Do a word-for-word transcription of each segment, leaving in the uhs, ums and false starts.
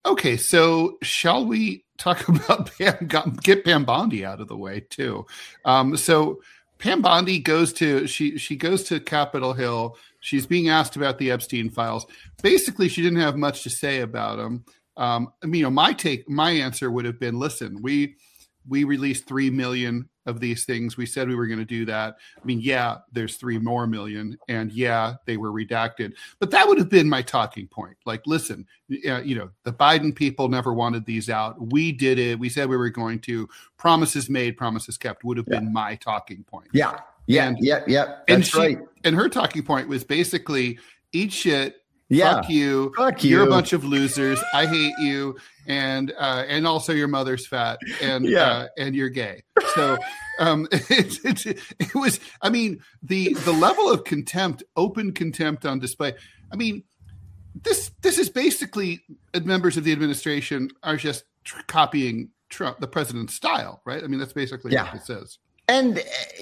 Okay, so shall we talk about Pam, get Pam Bondi out of the way too? Um, so Pam Bondi goes to she she goes to Capitol Hill. She's being asked about the Epstein files. Basically, she didn't have much to say about them. Um, I mean, you know, my take, my answer would have been: listen, we we released three million of these things. We said we were going to do that. I mean, yeah, there's three more million, and yeah, they were redacted. But that would have been my talking point. Like, listen, uh, you know, the Biden people never wanted these out. We did it. We said we were going to. Promises made, promises kept would have yeah. been my talking point. Yeah, yeah, and, yeah, yeah. That's and she, right. And her talking point was basically eat shit. Yeah. Fuck you. Fuck you. You're a bunch of losers. I hate you. And uh, and also your mother's fat and yeah. uh, and you're gay. So um, it, it, it was, I mean, the the level of contempt, open contempt on display. I mean, this this is basically members of the administration are just tr- copying Trump, the president's style, right? I mean, that's basically yeah. what it says. And uh,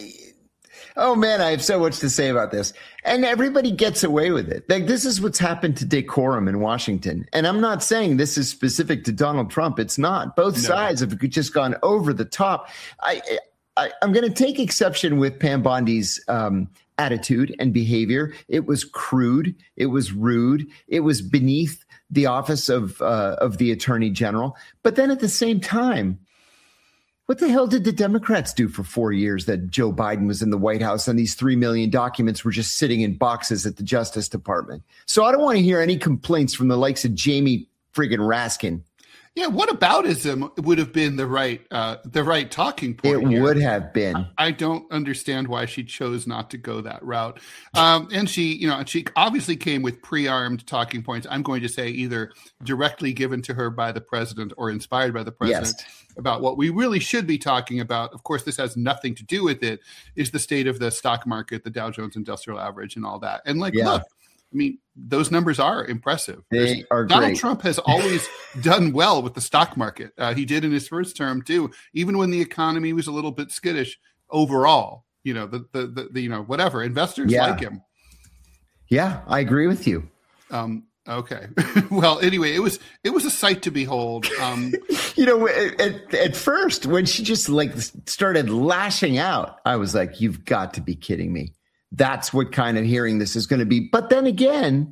oh man, I have so much to say about this. And everybody gets away with it. Like, this is what's happened to decorum in Washington. And I'm not saying this is specific to Donald Trump. It's not. Both no. sides have just gone over the top. I, I, I'm going to take exception with Pam Bondi's um, attitude and behavior. It was crude. It was rude. It was beneath the office of uh, of the Attorney General. But then at the same time, what the hell did the Democrats do for four years that Joe Biden was in the White House and these three million documents were just sitting in boxes at the Justice Department? So I don't want to hear any complaints from the likes of Jamie friggin' Raskin. Yeah, what aboutism would have been the right uh, the right talking point? It here. would have been. I, I don't understand why she chose not to go that route. Um, and she, you know, she obviously came with pre-armed talking points. I'm going to say either directly given to her by the president or inspired by the president. Yes. About what we really should be talking about. Of course, this has nothing to do with it, is the state of the stock market, the Dow Jones Industrial Average and all that. And like, yeah. look, I mean, those numbers are impressive. They There's, are Donald great. Trump has always done well with the stock market. Uh, he did in his first term too, even when the economy was a little bit skittish overall, you know, the, the, the, the you know, whatever, investors yeah. like him. Yeah, I agree with you. Um, Okay. Well, anyway, it was it was a sight to behold. Um, you know, at, at first, when she just like started lashing out, I was like, "You've got to be kidding me." That's what kind of hearing this is going to be. But then again,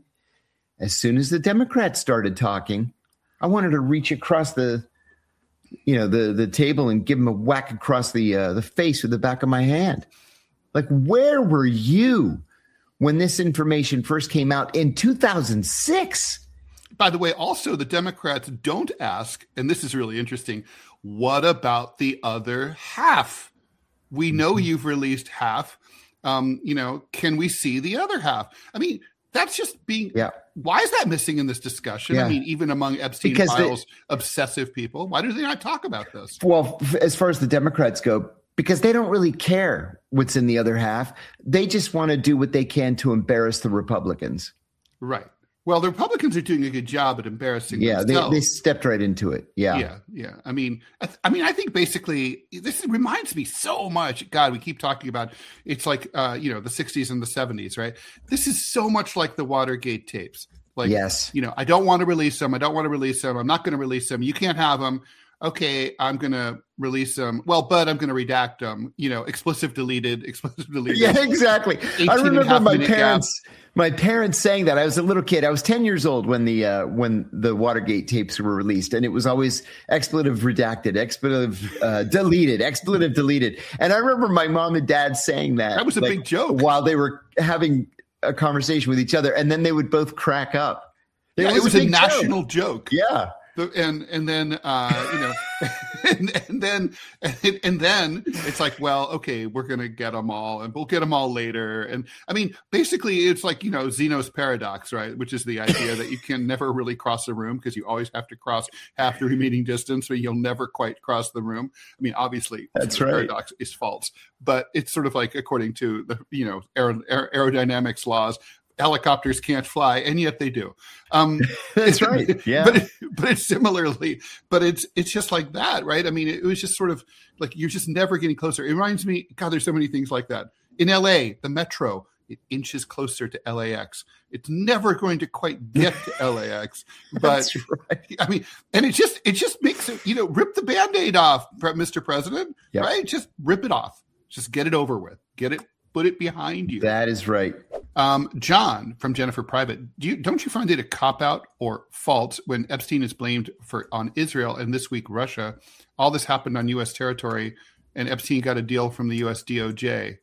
as soon as the Democrats started talking, I wanted to reach across the, you know, the the table and give them a whack across the uh, the face with the back of my hand. Like, where were you when this information first came out in two thousand six? By the way, also the Democrats don't ask, and this is really interesting, what about the other half? We know you've released half. Um, you know, can we see the other half? I mean, that's just being, yeah. why is that missing in this discussion? Yeah. I mean, even among Epstein because files, they, obsessive people, why do they not talk about this? Well, as far as the Democrats go, because they don't really care what's in the other half. They just want to do what they can to embarrass the Republicans. Right. Well, the Republicans are doing a good job at embarrassing yeah, themselves. They, they stepped right into it. Yeah. Yeah. Yeah. I mean, I, th- I mean, I think basically this reminds me so much. God, we keep talking about it's like, uh, you know, the sixties and the seventies, right? This is so much like the Watergate tapes. Like, yes. you know, I don't want to release them. I don't want to release them. I'm not going to release them. You can't have them. Okay, I'm going to release them. Well, but I'm going to redact them. You know, explicit deleted, explicit deleted. Yeah, exactly. I remember my parents, gap. my parents saying that. I was a little kid. I was ten years old when the uh, when the Watergate tapes were released, and it was always expletive redacted, expletive uh, deleted, expletive deleted. And I remember my mom and dad saying that. That was a like, big joke while they were having a conversation with each other, and then they would both crack up. It yeah, was, it was a, a national joke. joke. Yeah. And and then uh, you know, and, and then and, and then it's like, well, okay, we're gonna get them all, and we'll get them all later. And I mean, basically, it's like, you know, Zeno's paradox, right? Which is the idea that you can never really cross a room because you always have to cross half the remaining distance, but you'll never quite cross the room. I mean, obviously, that's the right. Paradox is false, but it's sort of like according to the you know aer- aer- aerodynamics laws. Helicopters can't fly, and yet they do. Um, That's right. Yeah, but but it's similarly, but it's it's just like that, right? I mean, it was just sort of like you're just never getting closer. It reminds me, God, there's so many things like that in L A. The metro, it inches closer to L A X. It's never going to quite get to L A X, but right. I mean, and it just it just makes it, you know, rip the Band-Aid off, Mister President, yep. right? Just rip it off. Just get it over with. Get it, put it behind you. That is right. Um, John from Jennifer Private, do you don't you find it a cop-out or false when Epstein is blamed for on Israel and this week Russia? All this happened on U S territory, and Epstein got a deal from the U S D O J.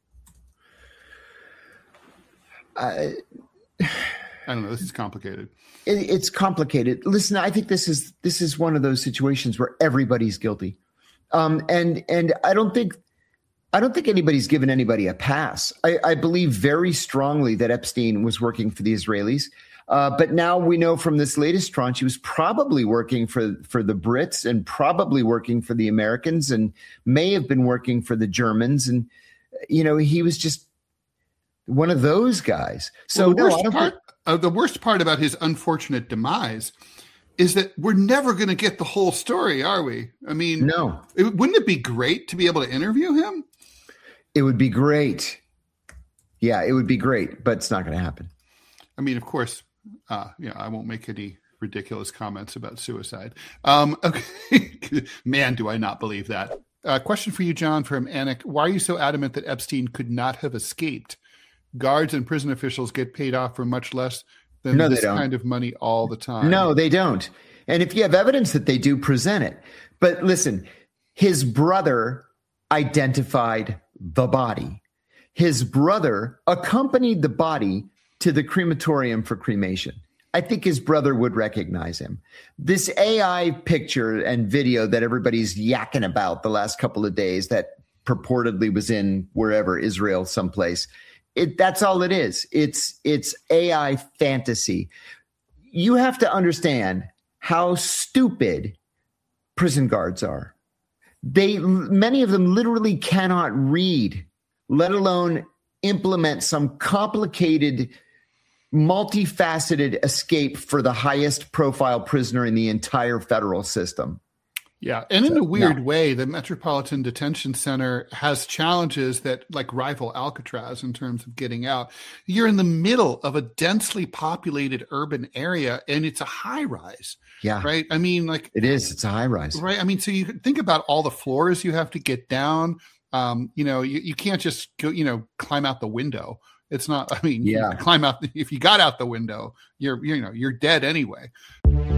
I, I don't know. This is complicated. It, it's complicated. Listen, I think this is this is one of those situations where everybody's guilty, um, and and I don't think I don't think anybody's given anybody a pass. I, I believe very strongly that Epstein was working for the Israelis, uh, but now we know from this latest tranche he was probably working for for the Brits and probably working for the Americans and may have been working for the Germans, and you know he was just one of those guys. So well, the, no, worst I don't part, think- uh, the worst part about his unfortunate demise is that we're never going to get the whole story, are we? I mean, no. It, wouldn't it be great to be able to interview him? It would be great. Yeah, it would be great, but it's not going to happen. I mean, of course, uh, yeah, I won't make any ridiculous comments about suicide. Um, okay. Man, do I not believe that. Uh, question for you, John, from Anik. Why are you so adamant that Epstein could not have escaped? Guards and prison officials get paid off for much less than no, this kind of money all the time. No, they don't. And if you have evidence that they do, present it. But listen, his brother identified the body. His brother accompanied the body to the crematorium for cremation. I think his brother would recognize him. This A I picture and video that everybody's yakking about the last couple of days that purportedly was in wherever, Israel, someplace, it, that's all it is. It's, it's A I fantasy. You have to understand how stupid prison guards are. They, many of them literally cannot read, let alone implement some complicated, multifaceted escape for the highest profile prisoner in the entire federal system. Yeah. And in a weird no. way, the Metropolitan Detention Center has challenges that like rival Alcatraz in terms of getting out. You're in the middle of a densely populated urban area and it's a high rise. Yeah. Right. I mean, like it is, it's a high rise. Right. I mean, so you think about all the floors you have to get down. Um, you know, you, you can't just go, you know, climb out the window. It's not, I mean, yeah. you climb out. If you got out the window, you're, you know, you're dead anyway.